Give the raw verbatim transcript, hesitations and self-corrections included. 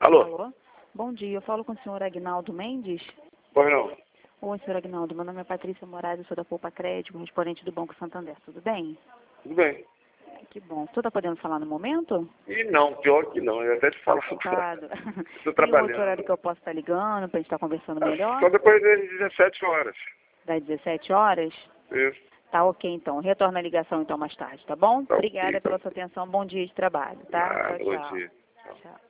Alô? Alô? Bom dia, eu falo com o senhor Agnaldo Mendes. Pois não. Oi, senhor Agnaldo, meu nome é Patrícia Moraes, eu sou da Poupa Crédito, correspondente do Banco Santander, tudo bem? Tudo bem. Que bom. O senhor está podendo falar no momento? E não, pior que não. Eu até te falo. Ocupado. Estou Tem um outro trabalhando. horário que eu posso estar ligando para a gente estar conversando melhor? Só depois das dezessete horas. Das dezessete horas? Isso. Tá ok, então. Retorna a ligação, então, mais tarde, tá bom? Tá ok, Obrigada tá pela ok. sua atenção. Bom dia de trabalho, tá? Ah, Tchau, bom tchau. dia. Tchau.